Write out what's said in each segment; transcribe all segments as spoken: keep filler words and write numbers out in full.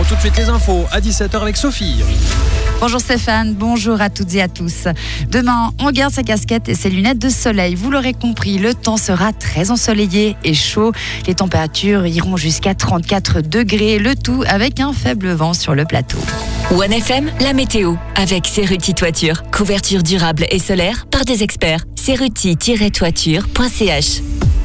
Tout de suite les infos à dix-sept heures avec Sophie. Bonjour Stéphane, bonjour à toutes et à tous. Demain, on garde sa casquette et ses lunettes de soleil. Vous l'aurez compris, le temps sera très ensoleillé et chaud. Les températures iront jusqu'à trente-quatre degrés, le tout avec un faible vent sur le plateau. One F M, la météo, avec Cerruti Toiture. Couverture durable et solaire par des experts. cerruti tiret toiture point c h.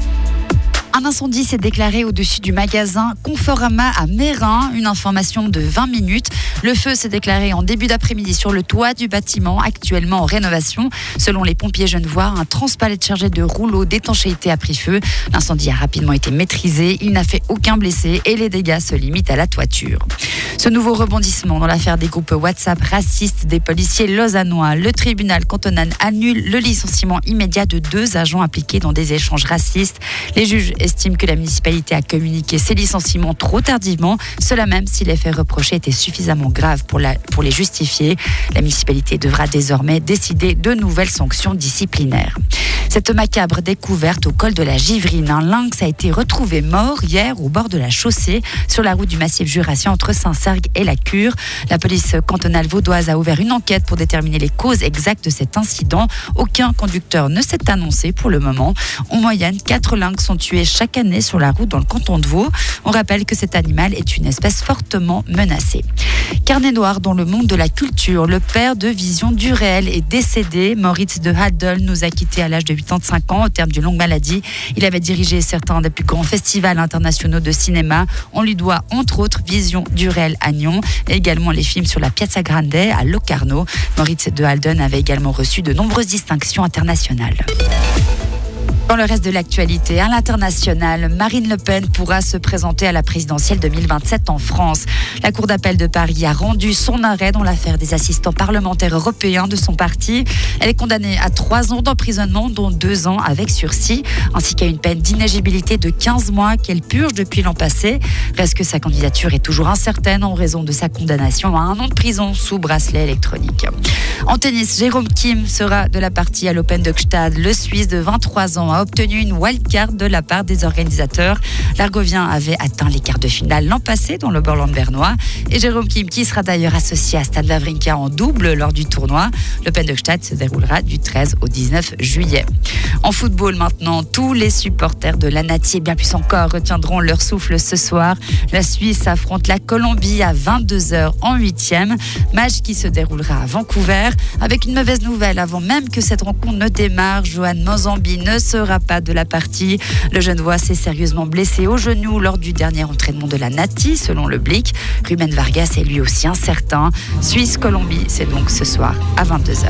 Un incendie s'est déclaré au-dessus du magasin Conforama à Meyrin. Une information de vingt minutes. Le feu s'est déclaré en début d'après-midi sur le toit du bâtiment, actuellement en rénovation. Selon les pompiers genevois, un transpalette chargé de rouleaux d'étanchéité a pris feu. L'incendie a rapidement été maîtrisé. Il n'a fait aucun blessé et les dégâts se limitent à la toiture. Ce nouveau rebondissement dans l'affaire des groupes WhatsApp racistes des policiers lausannois. Le tribunal cantonal annule le licenciement immédiat de deux agents impliqués dans des échanges racistes. Les juges estiment que la municipalité a communiqué ces licenciements trop tardivement, cela même si les faits reprochés étaient suffisamment graves pour, la, pour les justifier. La municipalité devra désormais décider de nouvelles sanctions disciplinaires. Cette macabre découverte au col de la Givrine, un lynx a été retrouvé mort hier au bord de la chaussée sur la route du massif jurassien entre Saint-Sergue et la Cure. La police cantonale vaudoise a ouvert une enquête pour déterminer les causes exactes de cet incident. Aucun conducteur ne s'est annoncé pour le moment. En moyenne, quatre lynx sont tués chaque année sur la route dans le canton de Vaud. On rappelle que cet animal est une espèce fortement menacée. Carnet noir dans le monde de la culture. Le père de Vision du réel est décédé. Moritz de Haddel nous a quittés à l'âge de quatre-vingt-cinq ans au terme d'une longue maladie. Il avait dirigé certains des plus grands festivals internationaux de cinéma. On lui doit entre autres Vision du réel à Nyon et également les films sur la Piazza Grande à Locarno. Moritz de Haddel avait également reçu de nombreuses distinctions internationales. Dans le reste de l'actualité, à l'international, Marine Le Pen pourra se présenter à la présidentielle deux mille vingt-sept en France. La Cour d'appel de Paris a rendu son arrêt dans l'affaire des assistants parlementaires européens de son parti. Elle est condamnée à trois ans d'emprisonnement, dont deux ans avec sursis, ainsi qu'à une peine d'inéligibilité de quinze mois qu'elle purge depuis l'an passé. Reste que sa candidature est toujours incertaine en raison de sa condamnation à un an de prison sous bracelet électronique. En tennis, Jérôme Kim sera de la partie à l'Open de Gstaad. Le Suisse de vingt-trois ans a obtenu une wildcard de la part des organisateurs. L'Argovien avait atteint les quarts de finale l'an passé dans le Borland bernois. Et Jérôme Kim, qui sera d'ailleurs associé à Stan Wawrinka en double lors du tournoi. L'Open de Gstaad se déroulera du treize au dix-neuf juillet. En football maintenant, tous les supporters de l'Anati et bien plus encore retiendront leur souffle ce soir. La Suisse affronte la Colombie à vingt-deux heures en huitième. Match qui se déroulera à Vancouver. Avec une mauvaise nouvelle, avant même que cette rencontre ne démarre, Johan Mozambi ne sera pas de la partie. Le Genevois s'est sérieusement blessé au genou lors du dernier entraînement de la Nati, selon le Blick. Ruben Vargas est lui aussi incertain. Suisse-Colombie, c'est donc ce soir à vingt-deux heures.